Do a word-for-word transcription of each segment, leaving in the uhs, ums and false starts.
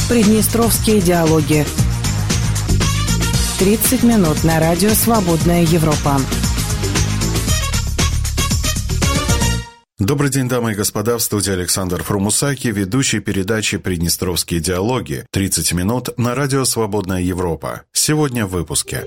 Приднестровские диалоги. тридцать минут на радио «Свободная Европа». Добрый день, дамы и господа, в студии Александр Фрумусаки, ведущий передачи «Приднестровские диалоги». тридцать минут на радио «Свободная Европа». Сегодня в выпуске.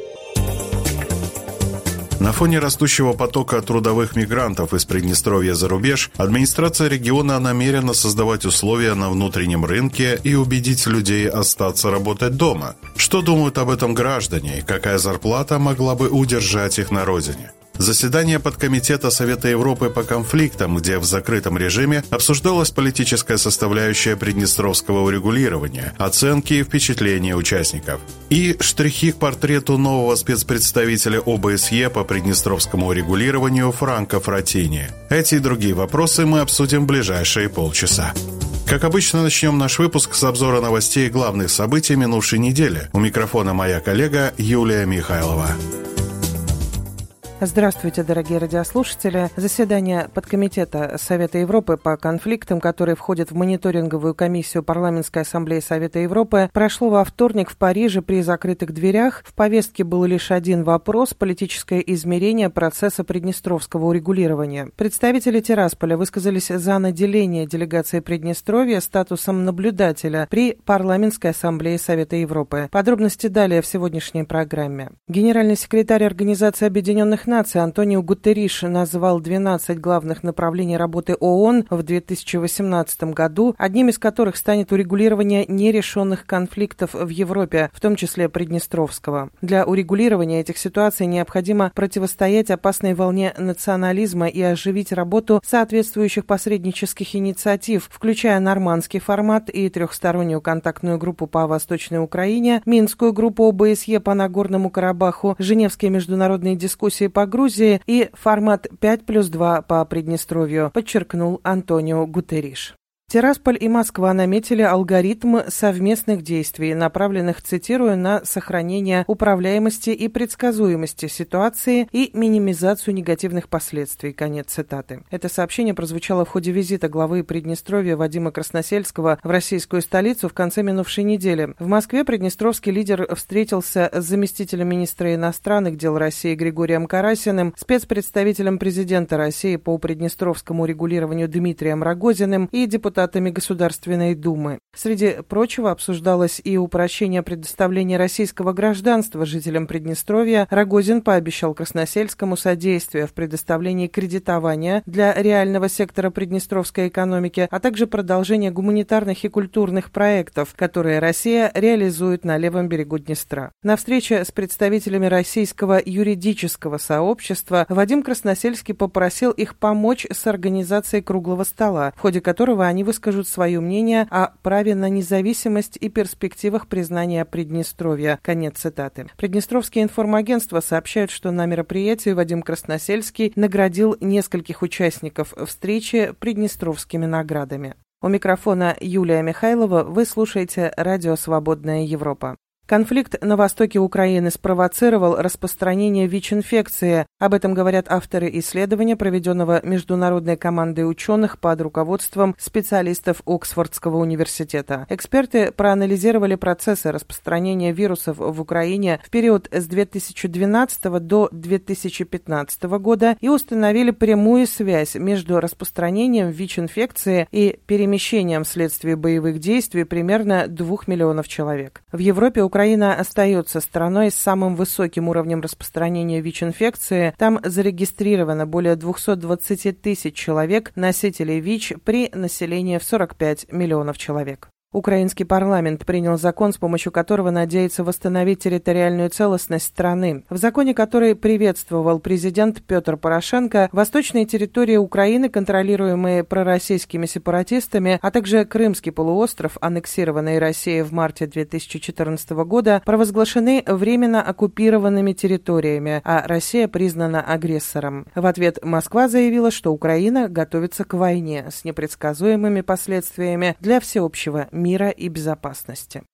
На фоне растущего потока трудовых мигрантов из Приднестровья за рубеж, администрация региона намерена создавать условия на внутреннем рынке и убедить людей остаться работать дома. Что думают об этом граждане и какая зарплата могла бы удержать их на родине? Заседание подкомитета Совета Европы по конфликтам, где в закрытом режиме обсуждалась политическая составляющая приднестровского урегулирования, оценки и впечатления участников. И штрихи к портрету нового спецпредставителя О Бэ Эс Е по приднестровскому урегулированию Франко Фратини. Эти и другие вопросы мы обсудим в ближайшие полчаса. Как обычно, начнем наш выпуск с обзора новостей главных событий минувшей недели. У микрофона моя коллега Юлия Михайлова. Здравствуйте, дорогие радиослушатели. Заседание подкомитета Совета Европы по конфликтам, который входит в мониторинговую комиссию Парламентской ассамблеи Совета Европы, прошло во вторник в Париже при закрытых дверях. В повестке был лишь один вопрос – политическое измерение процесса приднестровского урегулирования. Представители Тирасполя высказались за наделение делегации Приднестровья статусом наблюдателя при Парламентской ассамблее Совета Европы. Подробности далее в сегодняшней программе. Генеральный секретарь Организации Объединенных Наций Антонио Гутерриш назвал двенадцать главных направлений работы ООН в две тысячи восемнадцатом году, одним из которых станет урегулирование нерешенных конфликтов в Европе, в том числе Приднестровского. Для урегулирования этих ситуаций необходимо противостоять опасной волне национализма и оживить работу соответствующих посреднических инициатив, включая нормандский формат и трехстороннюю контактную группу по Восточной Украине, Минскую группу О Бэ Эс Е по Нагорному Карабаху, Женевские международные дискуссии по Грузии и формат пять плюс два по Приднестровью, подчеркнул Антонио Гутерриш. Тирасполь и Москва наметили алгоритм совместных действий, направленных, цитирую, на сохранение управляемости и предсказуемости ситуации и минимизацию негативных последствий. Конец цитаты. Это сообщение прозвучало в ходе визита главы Приднестровья Вадима Красносельского в российскую столицу в конце минувшей недели. В Москве приднестровский лидер встретился с заместителем министра иностранных дел России Григорием Карасиным, спецпредставителем президента России по приднестровскому регулированию Дмитрием Рогозиным и депутатом Государственной Думы. Среди прочего обсуждалось и упрощение предоставления российского гражданства жителям Приднестровья. Рогозин пообещал Красносельскому содействие в предоставлении кредитования для реального сектора приднестровской экономики, а также продолжение гуманитарных и культурных проектов, которые Россия реализует на левом берегу Днестра. На встрече с представителями российского юридического сообщества Вадим Красносельский попросил их помочь с организацией круглого стола, в ходе которого они выскажут свое мнение о праве на независимость и перспективах признания Приднестровья. Конец цитаты. Приднестровские информагентства сообщают, что на мероприятии Вадим Красносельский наградил нескольких участников встречи приднестровскими наградами. У микрофона Юлия Михайлова. Вы слушаете радио «Свободная Европа». Конфликт на востоке Украины спровоцировал распространение ВИЧ-инфекции. Об этом говорят авторы исследования, проведенного международной командой ученых под руководством специалистов Оксфордского университета. Эксперты проанализировали процессы распространения вирусов в Украине в период с две тысячи двенадцатого до две тысячи пятнадцатого года и установили прямую связь между распространением ВИЧ-инфекции и перемещением вследствие боевых действий примерно двух миллионов человек. В Европе Украина Украина остается страной с самым высоким уровнем распространения ВИЧ-инфекции. Там зарегистрировано более двести двадцать тысяч человек, носителей ВИЧ, при населении в сорок пять миллионов человек. Украинский парламент принял закон, с помощью которого надеется восстановить территориальную целостность страны. В законе, который приветствовал президент Петр Порошенко, восточные территории Украины, контролируемые пророссийскими сепаратистами, а также Крымский полуостров, аннексированный Россией в марте две тысячи четырнадцатого года, провозглашены временно оккупированными территориями, а Россия признана агрессором. В ответ Москва заявила, что Украина готовится к войне с непредсказуемыми последствиями для всеобщего мира мира и безопасности.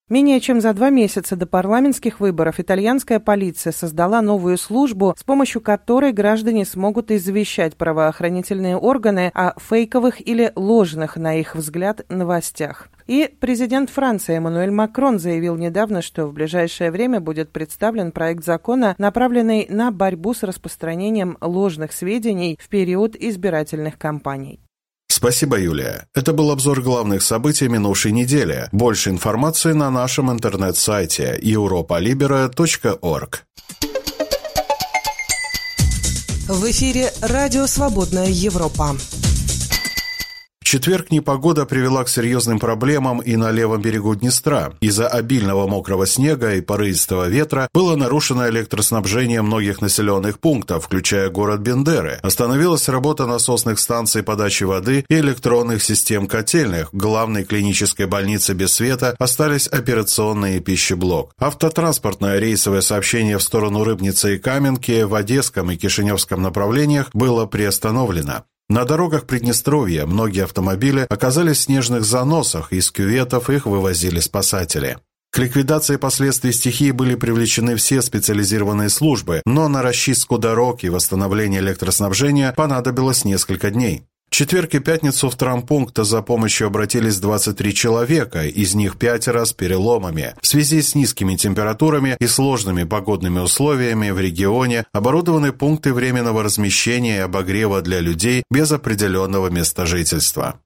Менее чем за два месяца до парламентских выборов итальянская полиция создала новую службу, с помощью которой граждане смогут извещать правоохранительные органы о фейковых или ложных, на их взгляд, новостях. И президент Франции Эммануэль Макрон заявил недавно, что в ближайшее время будет представлен проект закона, направленный на борьбу с распространением ложных сведений в период избирательных кампаний. Спасибо, Юлия. Это был обзор главных событий минувшей недели. Больше информации на нашем интернет-сайте европа либера точка орг. В эфире радио «Свободная Европа». В четверг непогода привела к серьезным проблемам и на левом берегу Днестра. Из-за обильного мокрого снега и порывистого ветра было нарушено электроснабжение многих населенных пунктов, включая город Бендеры. Остановилась работа насосных станций подачи воды и электронных систем котельных. В главной клинической больнице без света остались операционные и пищеблок. Автотранспортное рейсовое сообщение в сторону Рыбницы и Каменки в Одесском и Кишиневском направлениях было приостановлено. На дорогах Приднестровья многие автомобили оказались в снежных заносах, из кюветов их вывозили спасатели. К ликвидации последствий стихии были привлечены все специализированные службы, но на расчистку дорог и восстановление электроснабжения понадобилось несколько дней. В четверг и пятницу в травмпункт за помощью обратились двадцать три человека, из них пятеро с переломами. В связи с низкими температурами и сложными погодными условиями в регионе оборудованы пункты временного размещения и обогрева для людей без определенного места жительства.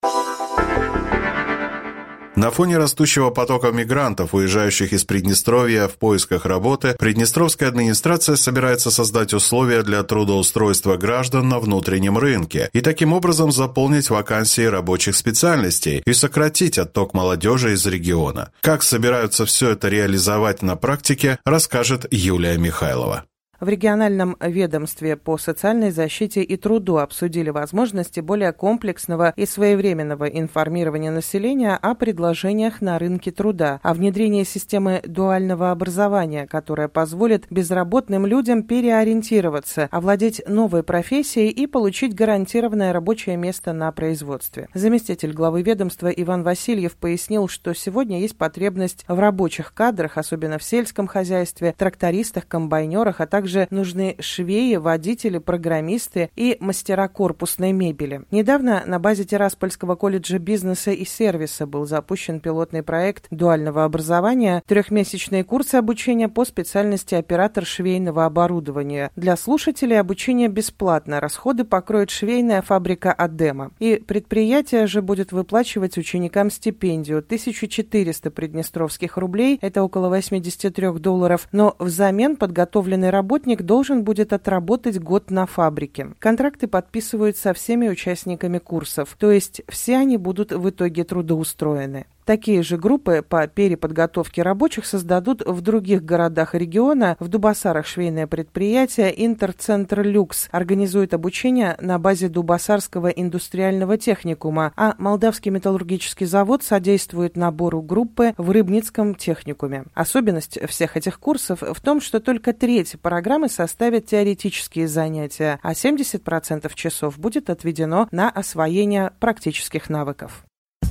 На фоне растущего потока мигрантов, уезжающих из Приднестровья в поисках работы, Приднестровская администрация собирается создать условия для трудоустройства граждан на внутреннем рынке и таким образом заполнить вакансии рабочих специальностей и сократить отток молодежи из региона. Как собираются все это реализовать на практике, расскажет Юлия Михайлова. В региональном ведомстве по социальной защите и труду обсудили возможности более комплексного и своевременного информирования населения о предложениях на рынке труда, о внедрении системы дуального образования, которая позволит безработным людям переориентироваться, овладеть новой профессией и получить гарантированное рабочее место на производстве. Заместитель главы ведомства Иван Васильев пояснил, что сегодня есть потребность в рабочих кадрах, особенно в сельском хозяйстве, трактористах, комбайнерах, а также нужны швеи, водители, программисты и мастера корпусной мебели. Недавно на базе Тираспольского колледжа бизнеса и сервиса был запущен пилотный проект дуального образования, трехмесячные курсы обучения по специальности оператор швейного оборудования. Для слушателей обучение бесплатно, расходы покроет швейная фабрика «Адема». И предприятие же будет выплачивать ученикам стипендию тысяча четыреста приднестровских рублей, это около восемьдесят три долларов, но взамен подготовленный работник должен будет отработать год на фабрике. Контракты подписывают со всеми участниками курсов, то есть все они будут в итоге трудоустроены. Такие же группы по переподготовке рабочих создадут в других городах региона. В Дубасарах швейное предприятие «Интерцентр Люкс» организует обучение на базе Дубасарского индустриального техникума, а Молдавский металлургический завод содействует набору группы в Рыбницком техникуме. Особенность всех этих курсов в том, что только треть программы составят теоретические занятия, а семьдесят процентов часов будет отведено на освоение практических навыков.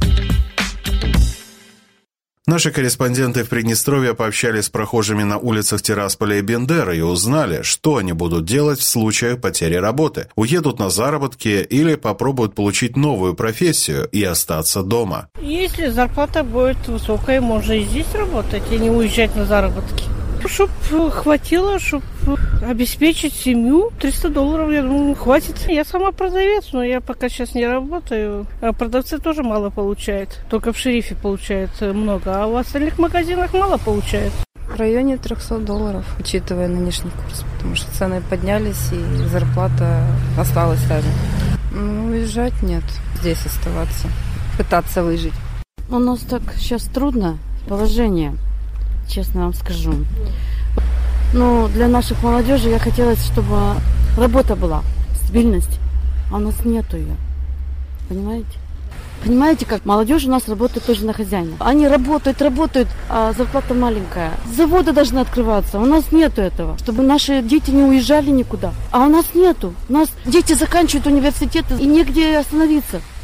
Наши корреспонденты в Приднестровье пообщались с прохожими на улицах Тирасполя и Бендеры и узнали, что они будут делать в случае потери работы. Уедут на заработки или попробуют получить новую профессию и остаться дома. Если зарплата будет высокая, можно и здесь работать, и не уезжать на заработки. Чтоб хватило, чтоб обеспечить семью, триста долларов, я думаю, хватит. Я сама продавец, но я пока сейчас не работаю. А продавцы тоже мало получают. Только в шерифе получают много, а в остальных магазинах мало получают. В районе триста долларов, учитывая нынешний курс, потому что цены поднялись и зарплата осталась та же. Ну, уезжать нет, здесь оставаться, пытаться выжить. У нас так сейчас трудно положение. Честно вам скажу. Но для наших молодежи я хотела, чтобы работа была, стабильность. А у нас нету ее. Понимаете? Понимаете, как молодежь у нас работает тоже на хозяина. Они работают, работают, а зарплата маленькая. Заводы должны открываться. У нас нету этого. Чтобы наши дети не уезжали никуда. А у нас нету. У нас дети заканчивают университеты и негде остановиться.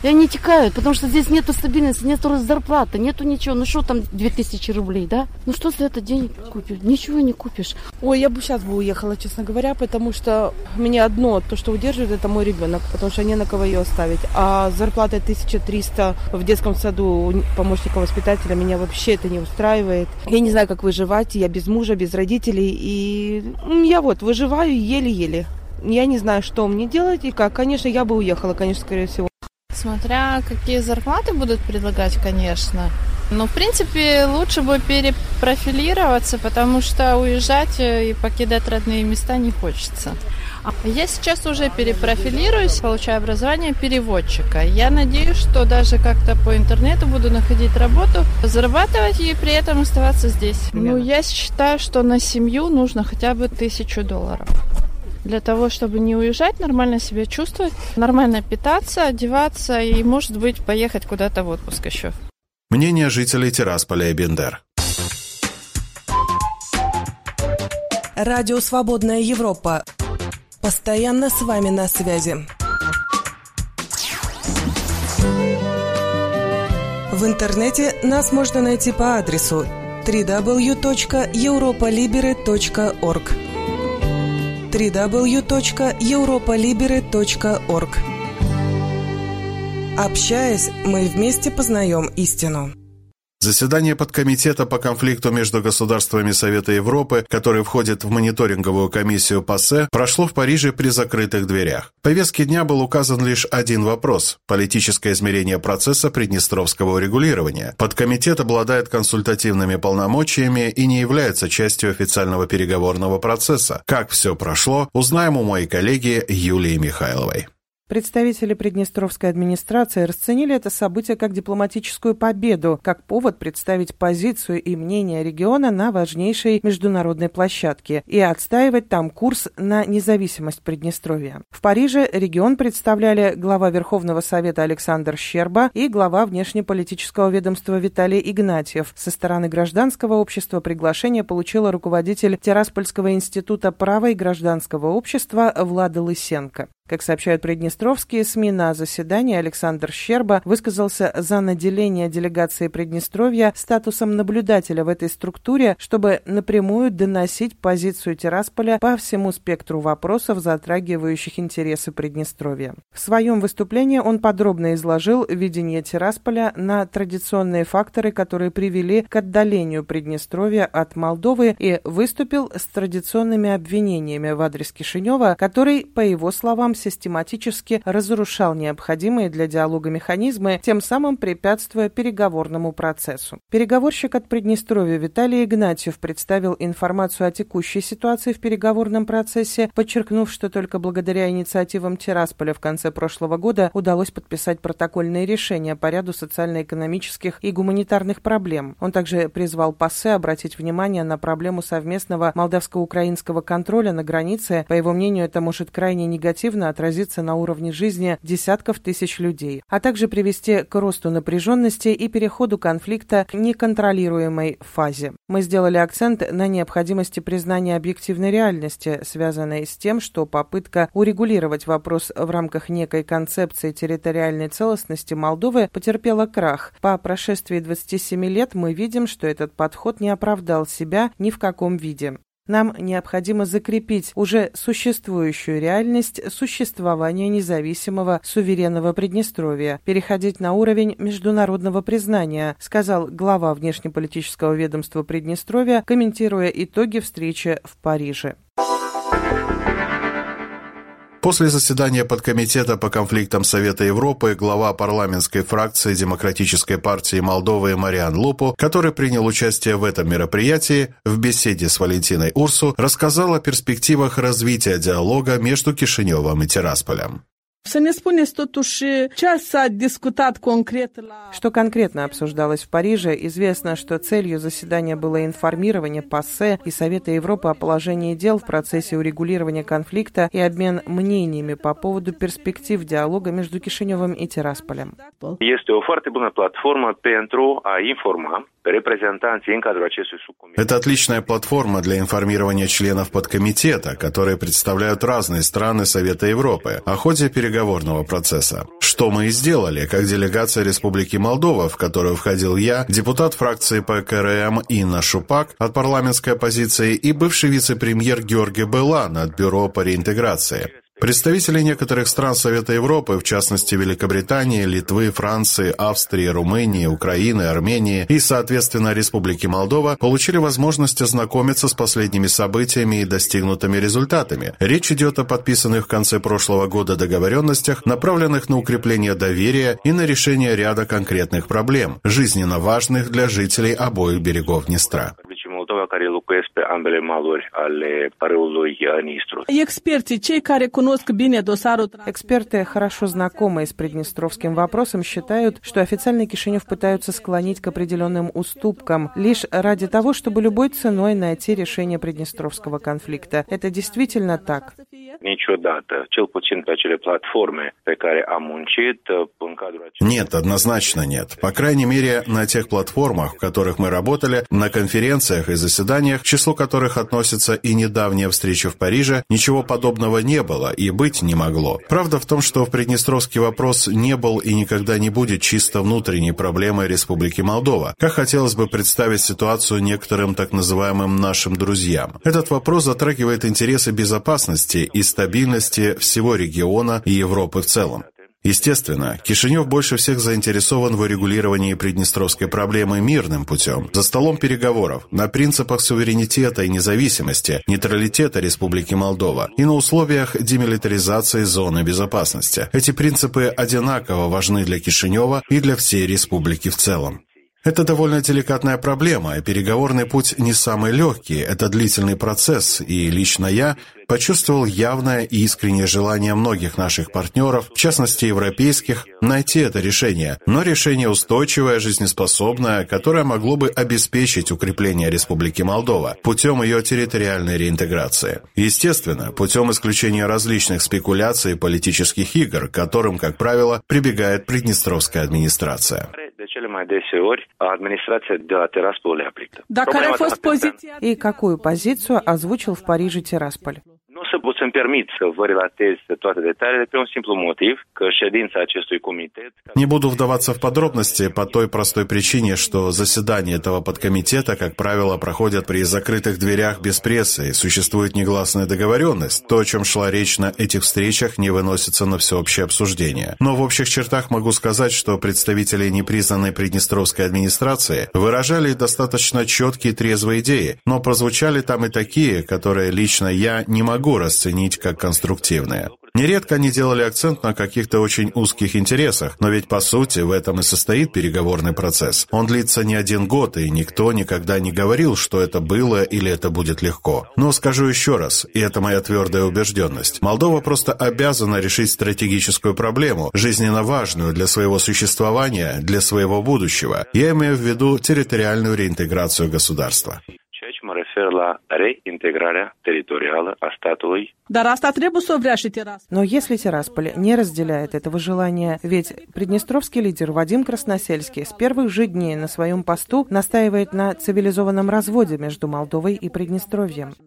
И они текают, потому что здесь нету стабильности, нету зарплаты, нету ничего. Ну что там две тысячи рублей, да? Ну что за это денег купишь? Ничего не купишь. Ой, я бы сейчас бы уехала, честно говоря, потому что меня одно, то, что удерживает, это мой ребенок, потому что не на кого ее оставить. А зарплата тысяча триста в детском саду помощника воспитателя меня вообще это не устраивает. Я не знаю, как выживать, я без мужа, без родителей, и я вот выживаю еле-еле. Я не знаю, что мне делать и как. Конечно, я бы уехала, конечно, скорее всего. Смотря какие зарплаты будут предлагать, конечно. Но, в принципе, лучше бы перепрофилироваться, потому что уезжать и покидать родные места не хочется. Я сейчас уже перепрофилируюсь, получаю образование переводчика. Я надеюсь, что даже как-то по интернету буду находить работу, зарабатывать и при этом оставаться здесь. Ну, я считаю, что на семью нужно хотя бы тысячу долларов. Для того, чтобы не уезжать, нормально себя чувствовать, нормально питаться, одеваться и, может быть, поехать куда-то в отпуск еще. Мнение жителей Тирасполя и Бендер. Радио «Свободная Европа». Постоянно с вами на связи. В интернете нас можно найти по адресу дабл ю дабл ю дабл ю точка европа либере точка орг. дабл ю дабл ю дабл ю точка европа либере точка орг. Общаясь, мы вместе познаем истину. Заседание подкомитета по конфликту между государствами Совета Европы, который входит в мониторинговую комиссию ПАСЕ, прошло в Париже при закрытых дверях. В повестке дня был указан лишь один вопрос – политическое измерение процесса приднестровского урегулирования. Подкомитет обладает консультативными полномочиями и не является частью официального переговорного процесса. Как все прошло, узнаем у моей коллеги Юлии Михайловой. Представители Приднестровской администрации расценили это событие как дипломатическую победу, как повод представить позицию и мнение региона на важнейшей международной площадке и отстаивать там курс на независимость Приднестровья. В Париже регион представляли глава Верховного Совета Александр Щерба и глава внешнеполитического ведомства Виталий Игнатьев. Со стороны гражданского общества приглашение получила руководитель Тираспольского института права и гражданского общества Влада Лысенко. Как сообщают приднестровские СМИ, на заседании Александр Щерба высказался за наделение делегации Приднестровья статусом наблюдателя в этой структуре, чтобы напрямую доносить позицию Тирасполя по всему спектру вопросов, затрагивающих интересы Приднестровья. В своем выступлении он подробно изложил видение Тирасполя на традиционные факторы, которые привели к отдалению Приднестровья от Молдовы, и выступил с традиционными обвинениями в адрес Кишинева, который, по его словам, систематически разрушал необходимые для диалога механизмы, тем самым препятствуя переговорному процессу. Переговорщик от Приднестровья Виталий Игнатьев представил информацию о текущей ситуации в переговорном процессе, подчеркнув, что только благодаря инициативам Тирасполя в конце прошлого года удалось подписать протокольные решения по ряду социально-экономических и гуманитарных проблем. Он также призвал ПАСЕ обратить внимание на проблему совместного молдавско-украинского контроля на границе. По его мнению, это может крайне негативно отразиться на уровне жизни десятков тысяч людей, а также привести к росту напряженности и переходу конфликта к неконтролируемой фазе. Мы сделали акцент на необходимости признания объективной реальности, связанной с тем, что попытка урегулировать вопрос в рамках некой концепции территориальной целостности Молдовы потерпела крах. По прошествии двадцати семи лет мы видим, что этот подход не оправдал себя ни в каком виде. Нам необходимо закрепить уже существующую реальность существования независимого суверенного Приднестровья, переходить на уровень международного признания, сказал глава внешнеполитического ведомства Приднестровья, комментируя итоги встречи в Париже. После заседания подкомитета по конфликтам Совета Европы глава парламентской фракции Демократической партии Молдовы Мариан Лупу, который принял участие в этом мероприятии, в беседе с Валентиной Урсу, рассказал о перспективах развития диалога между Кишиневым и Тирасполем. Что конкретно обсуждалось в Париже? Известно, что целью заседания было информирование ПАСЕ и Совета Европы о положении дел в процессе урегулирования конфликта и обмен мнениями по поводу перспектив диалога между Кишиневым и Тирасполем. Este o foarte bună platformă pentru a informa Это отличная платформа для информирования членов подкомитета, которые представляют разные страны Совета Европы, о ходе переговорного процесса. Что мы и сделали, как делегация Республики Молдова, в которую входил я, депутат фракции ПКРМ Инна Шупак от парламентской оппозиции и бывший вице-премьер Георгий Белан от Бюро по реинтеграции. Представители некоторых стран Совета Европы, в частности Великобритании, Литвы, Франции, Австрии, Румынии, Украины, Армении и, соответственно, Республики Молдова, получили возможность ознакомиться с последними событиями и достигнутыми результатами. Речь идет о подписанных в конце прошлого года договоренностях, направленных на укрепление доверия и на решение ряда конкретных проблем, жизненно важных для жителей обоих берегов Днестра. Эксперты, хорошо знакомые с приднестровским вопросом, считают, что официальный Кишинев пытаются склонить к определенным уступкам лишь ради того, чтобы любой ценой найти решение приднестровского конфликта. Это действительно так? Нет, однозначно нет. По крайней мере, на тех платформах, в которых мы работали, на конференциях и заседаниях, к числу которых относится и недавняя встреча в Париже, ничего подобного не было и быть не могло. Правда в том, что в приднестровский вопрос не был и никогда не будет чисто внутренней проблемой Республики Молдова, как хотелось бы представить ситуацию некоторым так называемым нашим друзьям. Этот вопрос затрагивает интересы безопасности и стабильности всего региона и Европы в целом. Естественно, Кишинев больше всех заинтересован в урегулировании приднестровской проблемы мирным путем, за столом переговоров, на принципах суверенитета и независимости, нейтралитета Республики Молдова и на условиях демилитаризации зоны безопасности. Эти принципы одинаково важны для Кишинева и для всей республики в целом. Это довольно деликатная проблема, и переговорный путь не самый легкий, это длительный процесс, и лично я почувствовал явное и искреннее желание многих наших партнеров, в частности европейских, найти это решение, но решение устойчивое, жизнеспособное, которое могло бы обеспечить укрепление Республики Молдова путем ее территориальной реинтеграции. Естественно, путем исключения различных спекуляций и политических игр, к которым, как правило, прибегает приднестровская администрация. И какую позицию озвучил в Париже Тирасполь? Не буду вдаваться в подробности по той простой причине, что заседания этого подкомитета, как правило, проходят при закрытых дверях без прессы, и существует негласная договоренность. То, о чем шла речь на этих встречах, не выносится на всеобщее обсуждение. Но в общих чертах могу сказать, что представители непризнанной приднестровской администрации выражали достаточно четкие и трезвые идеи, но прозвучали там и такие, которые лично я не могу расценить как конструктивные. Нередко они делали акцент на каких-то очень узких интересах, но ведь по сути в этом и состоит переговорный процесс. Он длится не один год, и никто никогда не говорил, что это было или это будет легко. Но скажу еще раз, и это моя твердая убежденность, Молдова просто обязана решить стратегическую проблему, жизненно важную для своего существования, для своего будущего. Я имею в виду территориальную реинтеграцию государства. Но если Тирасполь не разделяет этого желания, ведь приднестровский лидер Вадим Красносельский с первых же дней на своем посту настаивает на цивилизованном разводе между Молдовой и Приднестровьем.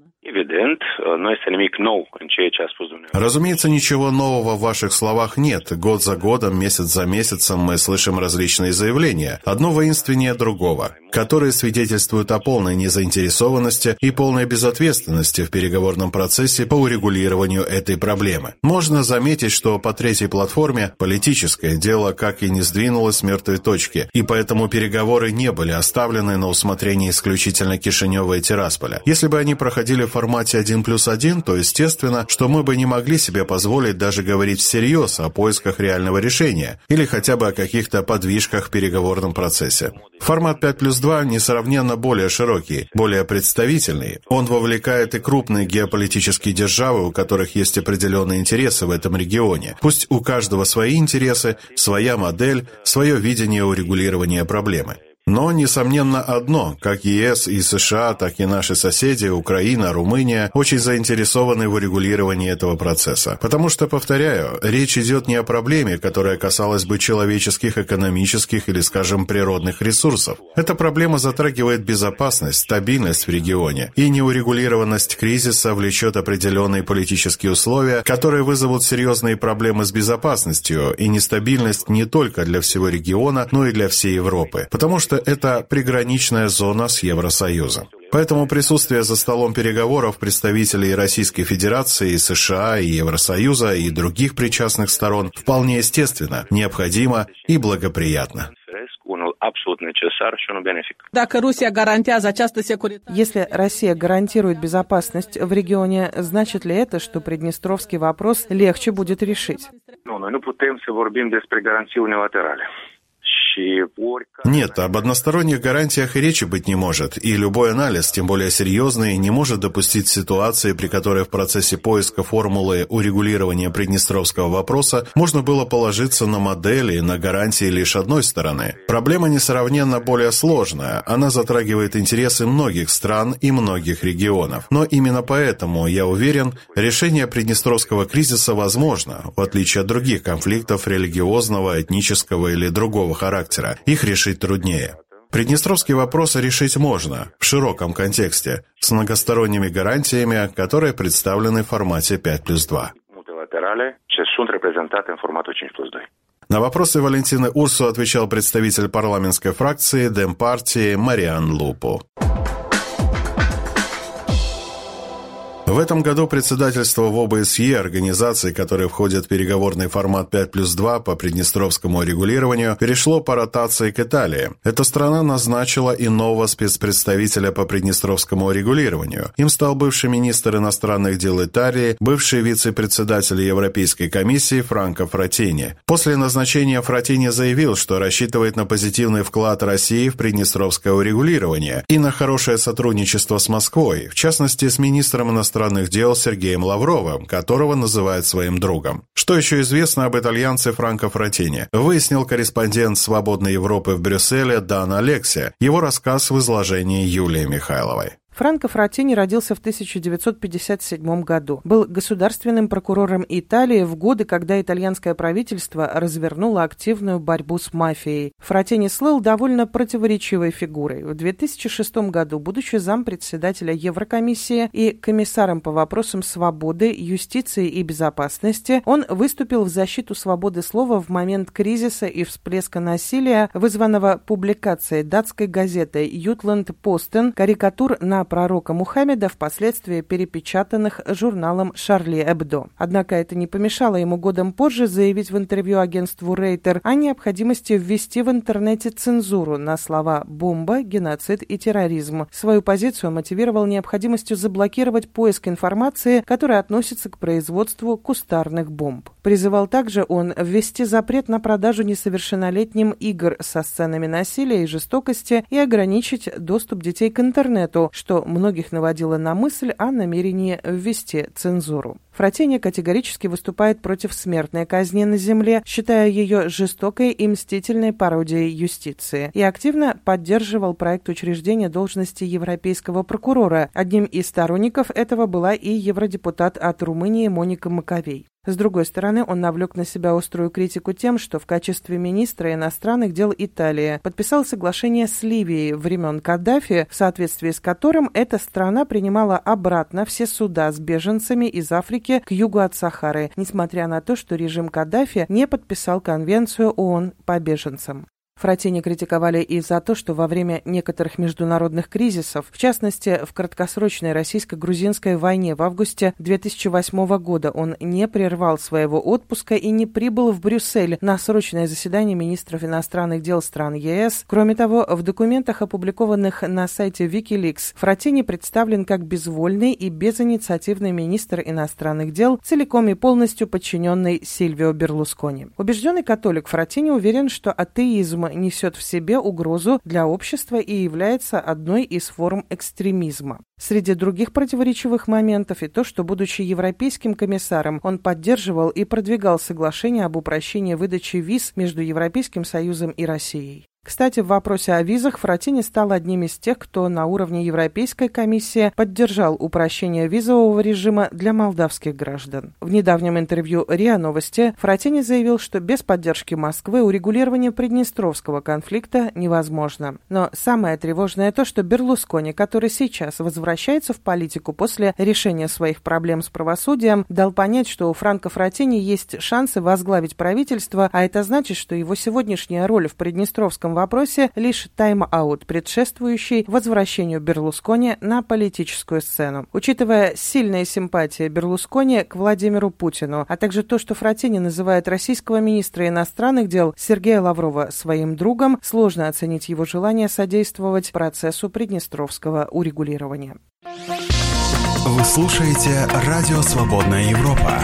Разумеется, ничего нового в ваших словах нет. Год за годом, месяц за месяцем мы слышим различные заявления, одно воинственнее другого, которые свидетельствуют о полной незаинтересованности и полной безответственности в переговорном процессе по урегулированию этой проблемы. Можно заметить, что по третьей платформе политическое дело как и не сдвинулось с мертвой точки, и поэтому переговоры не были оставлены на усмотрение исключительно Кишинева и Тирасполя. Если бы они проходили в формате один плюс один, то естественно, что мы бы не могли себе позволить даже говорить всерьез о поисках реального решения или хотя бы о каких-то подвижках в переговорном процессе. Формат пять плюс два несравненно более широкий, более представительный. Он вовлекает и крупные геополитические державы, у которых есть определенные интересы в этом регионе. Пусть у каждого свои интересы, своя модель, свое видение урегулирования проблемы. Но, несомненно, одно, как ЕС и США, так и наши соседи, Украина, Румыния, очень заинтересованы в урегулировании этого процесса. Потому что, повторяю, речь идет не о проблеме, которая касалась бы человеческих, экономических или, скажем, природных ресурсов. Эта проблема затрагивает безопасность, стабильность в регионе, и неурегулированность кризиса влечет определенные политические условия, которые вызовут серьезные проблемы с безопасностью и нестабильность не только для всего региона, но и для всей Европы. Потому что это приграничная зона с Евросоюзом. Поэтому присутствие за столом переговоров представителей Российской Федерации, США и Евросоюза и других причастных сторон вполне естественно, необходимо и благоприятно. Если Россия гарантирует безопасность в регионе, значит ли это, что приднестровский вопрос легче будет решить? Нет, об односторонних гарантиях и речи быть не может, и любой анализ, тем более серьезный, не может допустить ситуации, при которой в процессе поиска формулы урегулирования приднестровского вопроса можно было положиться на модели, на гарантии лишь одной стороны. Проблема несравненно более сложная, она затрагивает интересы многих стран и многих регионов. Но именно поэтому, я уверен, решение приднестровского кризиса возможно, в отличие от других конфликтов религиозного, этнического или другого характера. Их решить труднее. Приднестровский вопрос решить можно, в широком контексте, с многосторонними гарантиями, которые представлены в формате пять плюс два. На вопросы Валентины Урсу отвечал представитель парламентской фракции Демпартии Мариан Лупу. В этом году председательство в ОБСЕ, организации, которые входят в переговорный формат пять плюс два по приднестровскому регулированию, перешло по ротации к Италии. Эта страна назначила и нового спецпредставителя по приднестровскому регулированию. Им стал бывший министр иностранных дел Италии, бывший вице-председатель Европейской комиссии Франко Фраттини. После назначения Фраттини заявил, что рассчитывает на позитивный вклад России в приднестровское урегулирование и на хорошее сотрудничество с Москвой, в частности, с министром иностранных иностранных дел Сергеем Лавровым, которого называют своим другом. Что еще известно об итальянце Франко Фраттини? Выяснил корреспондент «Свободной Европы» в Брюсселе Дан Алекси. Его рассказ в изложении Юлии Михайловой. Франко Фраттини родился в тысяча девятьсот пятьдесят седьмом году. Был государственным прокурором Италии в годы, когда итальянское правительство развернуло активную борьбу с мафией. Фраттини слыл довольно противоречивой фигурой. В две тысячи шестом году, будучи зампредседателя Еврокомиссии и комиссаром по вопросам свободы, юстиции и безопасности, он выступил в защиту свободы слова в момент кризиса и всплеска насилия, вызванного публикацией датской газеты «Ютланд-Постен» карикатур на пророка Мухаммеда, впоследствии перепечатанных журналом «Шарли Эбдо». Однако это не помешало ему годом позже заявить в интервью агентству Рейтер о необходимости ввести в интернете цензуру на слова «бомба», «геноцид» и «терроризм». Свою позицию мотивировал необходимостью заблокировать поиск информации, которая относится к производству кустарных бомб. Призывал также он ввести запрет на продажу несовершеннолетним игр со сценами насилия и жестокости и ограничить доступ детей к интернету, что многих наводило на мысль о намерении ввести цензуру. Фраттини категорически выступает против смертной казни на земле, считая ее жестокой и мстительной пародией юстиции, и активно поддерживал проект учреждения должности европейского прокурора. Одним из сторонников этого была и евродепутат от Румынии Моника Маковей. С другой стороны, он навлек на себя острую критику тем, что в качестве министра иностранных дел Италии подписал соглашение с Ливией времен Каддафи, в соответствии с которым эта страна принимала обратно все суда с беженцами из Африки к югу от Сахары, несмотря на то, что режим Каддафи не подписал Конвенцию ООН по беженцам. Фраттини критиковали и за то, что во время некоторых международных кризисов, в частности, в краткосрочной российско-грузинской войне в августе две тысячи восьмого года, он не прервал своего отпуска и не прибыл в Брюссель на срочное заседание министров иностранных дел стран ЕС. Кроме того, в документах, опубликованных на сайте Wikileaks, Фраттини представлен как безвольный и безинициативный министр иностранных дел, целиком и полностью подчиненный Сильвио Берлускони. Убежденный католик, Фраттини уверен, что атеизм несет в себе угрозу для общества и является одной из форм экстремизма. Среди других противоречивых моментов и то, что, будучи европейским комиссаром, он поддерживал и продвигал соглашение об упрощении выдачи виз между Европейским Союзом и Россией. Кстати, в вопросе о визах Фратини стал одним из тех, кто на уровне Европейской комиссии поддержал упрощение визового режима для молдавских граждан. В недавнем интервью РИА Новости Фратини заявил, что без поддержки Москвы урегулирование приднестровского конфликта невозможно. Но самое тревожное то, что Берлускони, который сейчас возвращается в политику после решения своих проблем с правосудием, дал понять, что у Франко Фратини есть шансы возглавить правительство, а это значит, что его сегодняшняя роль в приднестровском вопросе лишь тайм-аут, предшествующий возвращению Берлускони на политическую сцену. Учитывая сильные симпатии Берлускони к Владимиру Путину, а также то, что Фратини называет российского министра иностранных дел Сергея Лаврова своим другом, сложно оценить его желание содействовать процессу приднестровского урегулирования. Вы слушаете «Радио Свободная Европа».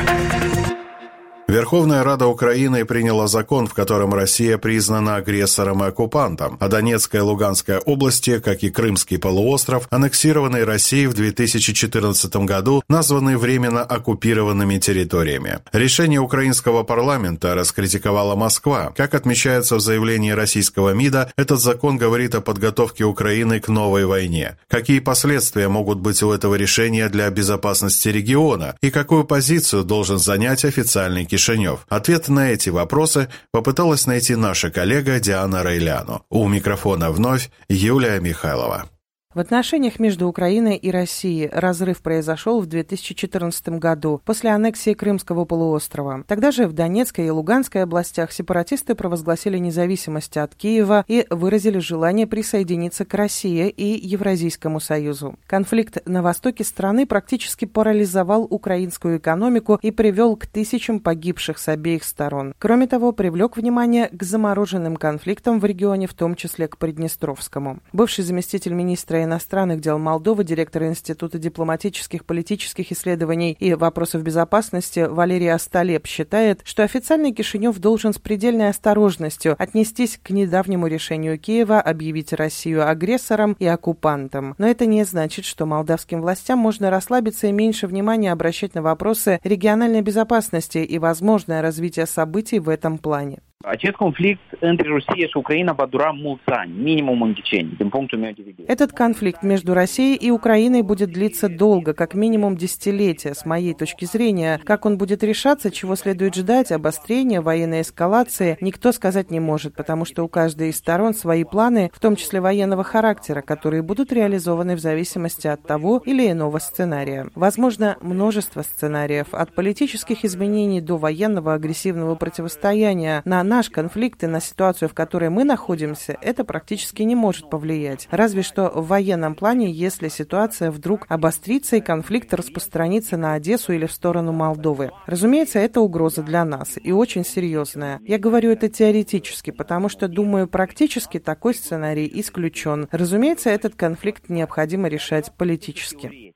Верховная Рада Украины приняла закон, в котором Россия признана агрессором и оккупантом, а Донецкая и Луганская области, как и Крымский полуостров, аннексированные Россией в две тысячи четырнадцатом году, названы временно оккупированными территориями. Решение украинского парламента раскритиковала Москва. Как отмечается в заявлении российского МИДа, этот закон говорит о подготовке Украины к новой войне. Какие последствия могут быть у этого решения для безопасности региона и какую позицию должен занять официальный Кишинев? Ответ на эти вопросы попыталась найти наша коллега Диана Рейляну. У микрофона вновь Юлия Михайлова. В отношениях между Украиной и Россией разрыв произошел в две тысячи четырнадцатом году, после аннексии Крымского полуострова. Тогда же в Донецкой и Луганской областях сепаратисты провозгласили независимость от Киева и выразили желание присоединиться к России и Евразийскому союзу. Конфликт на востоке страны практически парализовал украинскую экономику и привел к тысячам погибших с обеих сторон. Кроме того, привлек внимание к замороженным конфликтам в регионе, в том числе к Приднестровскому. Бывший заместитель министра иностранных дел Молдовы, директор Института дипломатических, политических исследований и вопросов безопасности Валерий Осталеп считает, что официальный Кишинев должен с предельной осторожностью отнестись к недавнему решению Киева объявить Россию агрессором и оккупантом. Но это не значит, что молдавским властям можно расслабиться и меньше внимания обращать на вопросы региональной безопасности и возможное развитие событий в этом плане. Acest conflict între Rusia și Ucraina va dura mulți ani, minimum un deceniu, din punctul meu de vedere. Этот конфликт между Россией и Украиной будет длиться долго, как минимум десятилетия, с моей точки зрения. Как он будет решаться, чего следует ждать, обострения, военной эскалации, никто сказать не может, потому что у каждой из сторон свои планы, в том числе военного характера, которые будут реализованы в зависимости от того или иного сценария. Возможно, множество сценариев, от политических изменений до военного агрессивного противостояния. На наш конфликт и на ситуацию, в которой мы находимся, это практически не может повлиять. Разве что в военном плане, если ситуация вдруг обострится и конфликт распространится на Одессу или в сторону Молдовы. Разумеется, это угроза для нас и очень серьезная. Я говорю это теоретически, потому что, думаю, практически такой сценарий исключен. Разумеется, этот конфликт необходимо решать политически.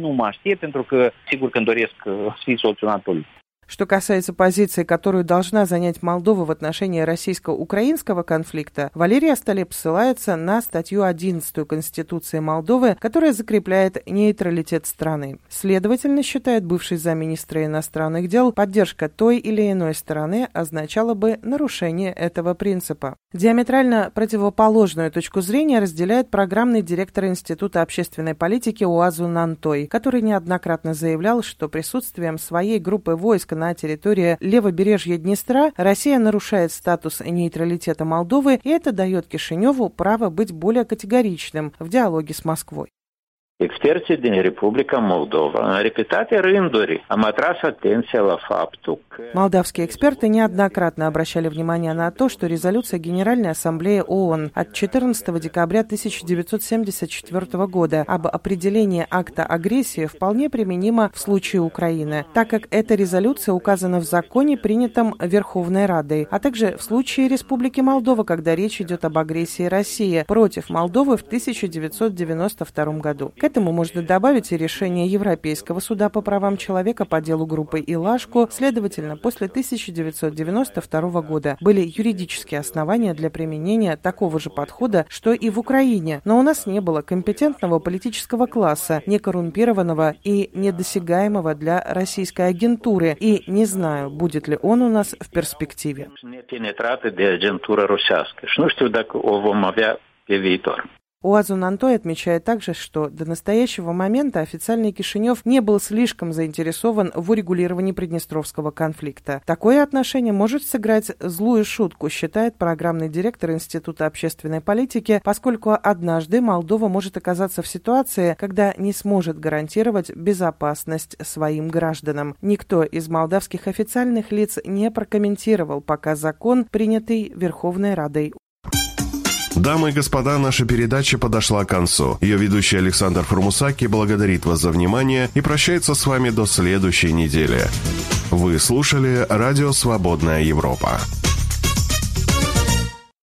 Что касается позиции, которую должна занять Молдова в отношении российско-украинского конфликта, Валерий Осталеп ссылается на статью одиннадцатую Конституции Молдовы, которая закрепляет нейтралитет страны. Следовательно, считает бывший замминистра иностранных дел, поддержка той или иной стороны означала бы нарушение этого принципа. Диаметрально противоположную точку зрения разделяет программный директор Института общественной политики Уазу Нантой, который неоднократно заявлял, что присутствием своей группы войск на территории левобережья Днестра Россия нарушает статус нейтралитета Молдовы, и это дает Кишиневу право быть более категоричным в диалоге с Москвой. Experții din Republica Moldova, în repetate rânduri, am atras atenția la faptul că... Молдавские эксперты неоднократно обращали внимание на то, что резолюция Генеральной Ассамблеи ООН от четырнадцатого декабря тысяча девятьсот семьдесят четвёртого года об определении акта агрессии вполне применима в случае Украины, так как эта резолюция указана в законе, принятом Верховной Радой, а также в случае Республики Молдова, когда речь идет об агрессии России против Молдовы в тысяча девятьсот девяносто втором году. К этому можно добавить и решение Европейского суда по правам человека по делу группы Илашко. Следовательно, после тысяча девятьсот девяносто второго года были юридические основания для применения такого же подхода, что и в Украине. Но у нас не было компетентного политического класса, некоррумпированного и недосягаемого для российской агентуры. И не знаю, будет ли он у нас в перспективе. Уазун Антой отмечает также, что до настоящего момента официальный Кишинев не был слишком заинтересован в урегулировании приднестровского конфликта. Такое отношение может сыграть злую шутку, считает программный директор Института общественной политики, поскольку однажды Молдова может оказаться в ситуации, когда не сможет гарантировать безопасность своим гражданам. Никто из молдавских официальных лиц не прокомментировал пока закон, принятый Верховной Радой. Дамы и господа, наша передача подошла к концу. Ее ведущий Александр Формусаки благодарит вас за внимание и прощается с вами до следующей недели. Вы слушали Радио «Свободная Европа».